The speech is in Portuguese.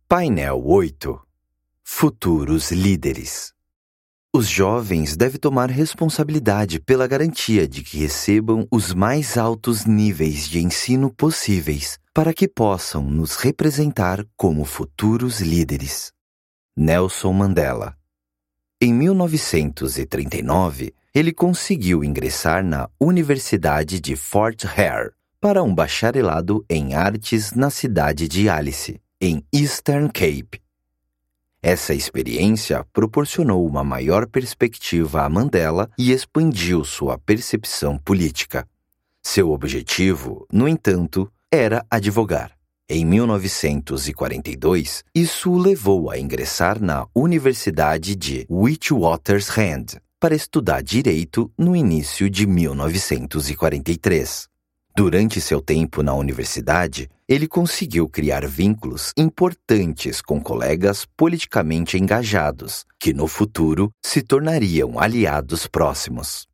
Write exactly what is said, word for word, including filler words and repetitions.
Painel oito. Futuros líderes. Os jovens devem tomar responsabilidade pela garantia de que recebam os mais altos níveis de ensino possíveis para que possam nos representar como futuros líderes. Nelson Mandela. Em mil novecentos e trinta e nove, ele conseguiu ingressar na Universidade de Fort Hare para um bacharelado em artes na cidade de Alice, em Eastern Cape. Essa experiência proporcionou uma maior perspectiva a Mandela e expandiu sua percepção política. Seu objetivo, no entanto, era advogar. Em mil novecentos e quarenta e dois, isso o levou a ingressar na Universidade de Witwatersrand para estudar direito no início de mil novecentos e quarenta e três. Durante seu tempo na universidade, ele conseguiu criar vínculos importantes com colegas politicamente engajados, que no futuro se tornariam aliados próximos.